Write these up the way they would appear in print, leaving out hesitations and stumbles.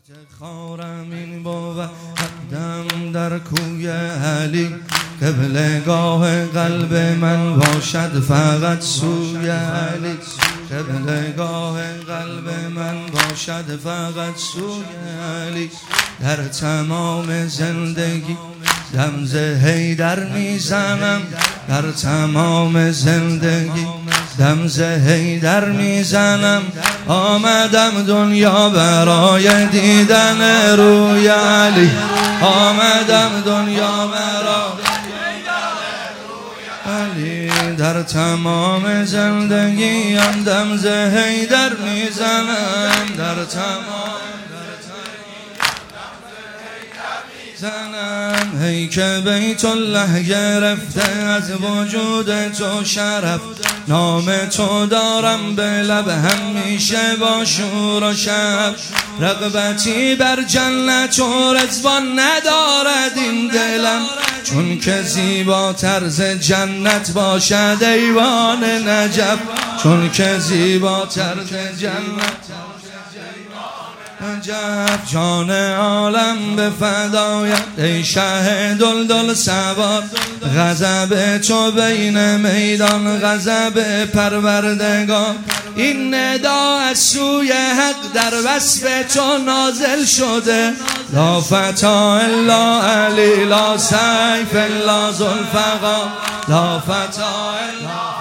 افتخارم این بود قدم در کوی علی، قبلگاه قلب من باشد فقط سوی علی. قبلگاه قلب من باشد فقط سوی علی. در تمام زندگی دمز حیدر میزنم، در تمام زندگی دمز حیدر میزنم. آمدم دنیا برای دیدن روی علی، آمدم دنیا برای علی. در تمام زندگیم دمز حیدر میزنم، در تمام زنم. هی که بیت الله گرفته از وجود تو شرف، نام تو دارم به لب همیشه با شور و شب. رغبتی بر جنت و رضوان ندارد این دلم، چون که زیباتر ز جنت باشد ایوان نجف. چون که زیباتر ز جنت نجف. جان عالم به فدایت ای شه دلدل سوار، غضب تو بین میدان غضب پروردگار. این ندا از سوی حق در وصف تو نازل شده، لا فتا الا علی، لا سیف الا ذوالفقار، لا فتا الا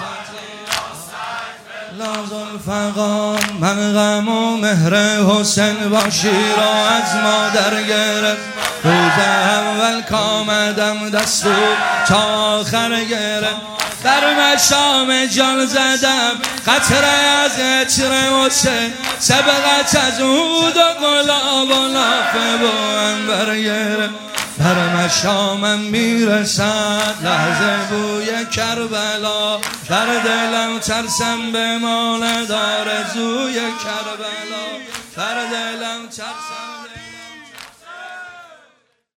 ذوالفقار. من غم و مهر حسین با شیرا از مادر گرفت، روز اول کامدم دستور تا آخر گرفت. در مشام جان زدم قطره از عطر حسین، سبقت از عود و گلاب و لاف با عنبر گرفت. در مشامم میرسد لحظه بوی کربلا، در دلم ترسم بماند آرزوی کربلا، در دلم ترسم